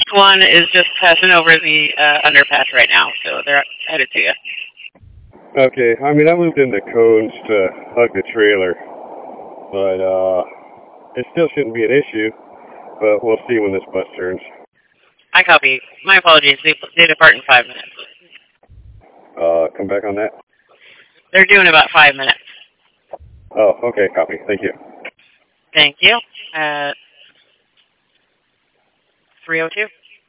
One is just passing over the underpass right now, so they're headed to you. Okay, I mean, I moved into cones to hug the trailer, but it still shouldn't be an issue, but we'll see when this bus turns. I copy. My apologies. They depart in 5 minutes. Come back on that? They're doing about 5 minutes. Oh, okay, copy. Thank you. Thank you. 302.